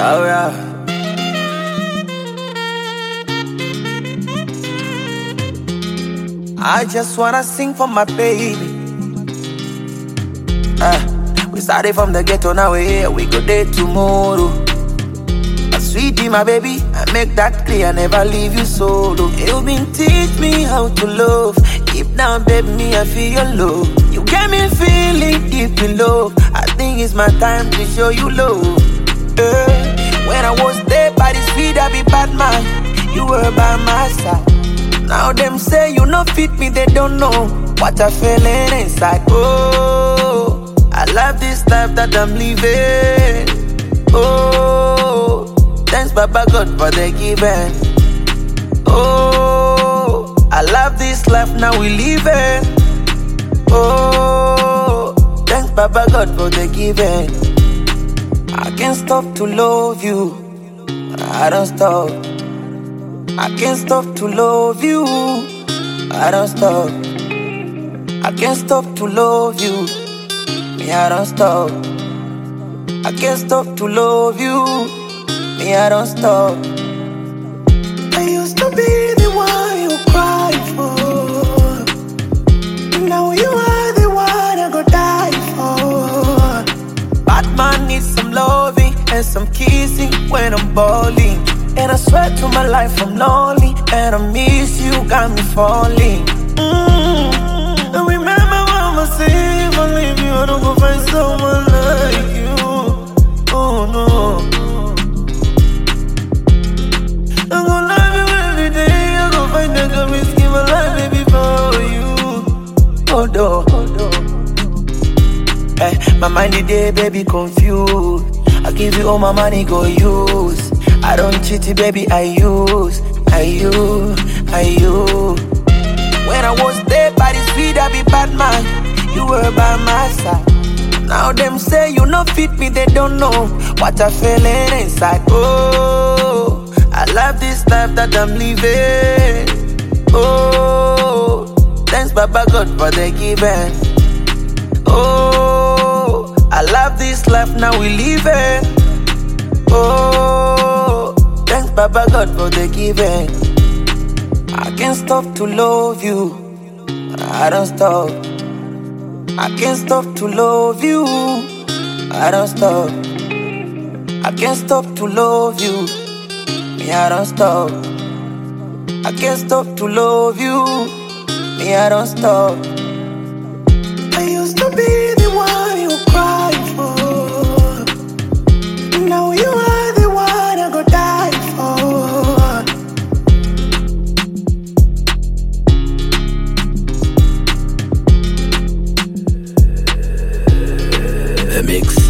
Oh yeah. I just wanna sing for my baby. We started from the ghetto, now we're here, we go there tomorrow. Sweetie, my baby, I make that clear, never leave you solo. You been teach me how to love. Deep down, baby, me, I feel your love. You get me feeling deep in love. I think it's my time to show you love. When I was there by the street, I be bad man. You were by my side. Now them say you no fit me, they don't know what I feeling inside. Oh, I love this life that I'm living. Oh, thanks Baba God for the giving. Oh, I love this life now we living. Oh, thanks Baba God for the giving. I can't stop to love you. I don't stop. I can't stop to love you. I don't stop. I can't stop to love you. Me, I don't stop. I can't stop to love you. Me, I don't stop. I used to be the one you cry for. Now you are the one I go die for. Batman needs some loving and some kissing when I'm balling. And I swear to my life I'm lonely. And I miss you, got me falling. I remember mama say, if I leave you, I don't go find someone like you. Oh no, I'm gonna love you every day. I'm gonna find a girl, risking my life, baby, for you. Oh no, my mind today, baby, confused. I give you all my money, go use. I don't cheat, baby, I use. When I was there by the street, I be bad man. You were by my side. Now them say you no fit me, they don't know what I feeling inside. Oh, I love this life that I'm living. Oh, thanks Baba God for the giving. Oh, I love this life now we living. Oh, thanks Baba God for the giving. I can't stop to love you. I don't stop. I can't stop to love you. I don't stop. I can't stop to love you. Me, I don't stop. I can't stop to love you. Me, I don't stop. I used to be the one you cry for. Now you are the one I go die for. The Mix.